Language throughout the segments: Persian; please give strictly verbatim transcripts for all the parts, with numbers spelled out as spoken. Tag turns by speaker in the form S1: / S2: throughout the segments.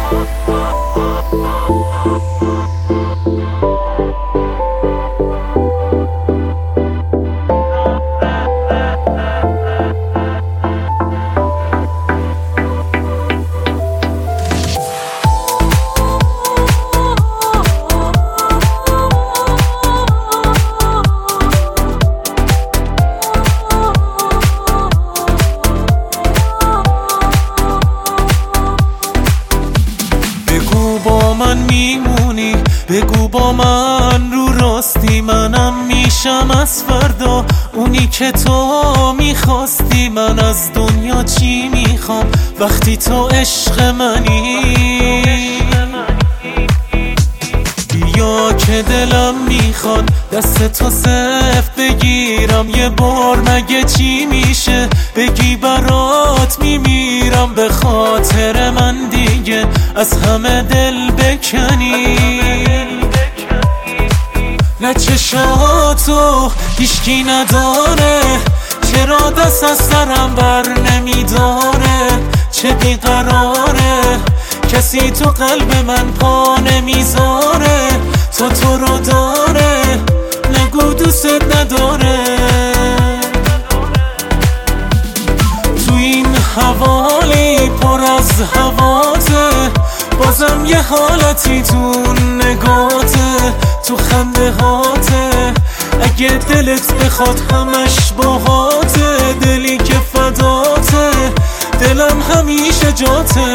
S1: با من میمونی، بگو با من رو راستی، منم میشم از فردا اونی که تو میخواستی. من از دنیا چی میخوام وقتی تو عشق منی؟ بیا که دلم میخواد دست تو سفت بگیرم، یه بار مگه چی میشه بگی برات میمیرم. به خاطر من دیگه از همه دل بکنی، نه چشاتو هیچکی نداره، چرا دست از سرم بر نمیداره؟ چه بیقراره کسی تو قلب من پا نمیذاره؟ تا تو رو داره نگو دوست نداره. تو این حوالی پر از هواته، بازم یه حالتی تو نگاته، تو خنده هاته. اگه دلت بخواد همش باهاته، دلی که فداته دلم همیشه جاته.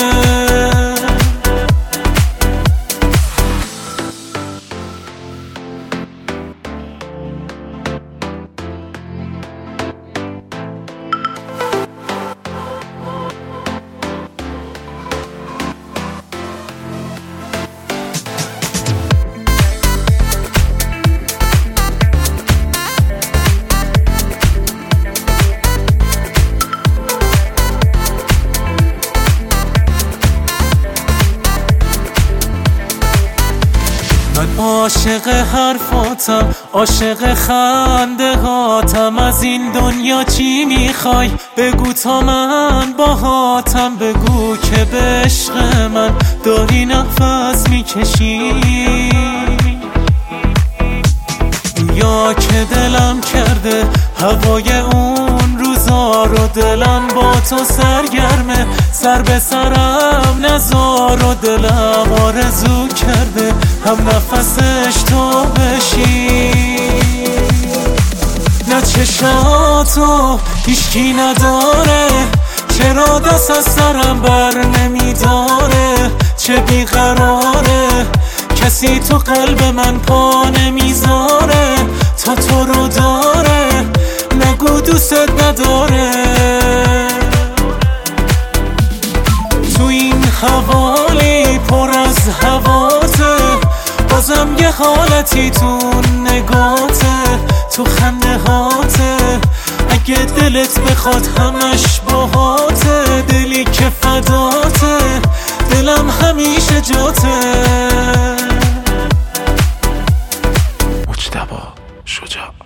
S1: من عاشق حرفاتم، عاشق خنده هاتم. از این دنیا چی میخوای بگو تا من باهاتم. بگو که به عشق من داری نفس میکشی، یا که دلم کرده هوای اون روزا رو. دلم با تو سرگرمه، سر به سرم نذار و دلم آرزو کرده هم نفسش تو بشی. نه چشاتو هیچکی نداره، چرا دست از سرم بر نمیداره؟ چه بیقراره کسی تو قلب من پا نمیذاره؟ تا تو رو داره نگو دوست نداره. تو این حوالی پر از هواته، بازم یه حالتی تو نگاته، تو خنده هاته. اگه دلت بخواد همش باهاته، دلی که فداته دلم همیشه جاته.
S2: مجتبی شجاع.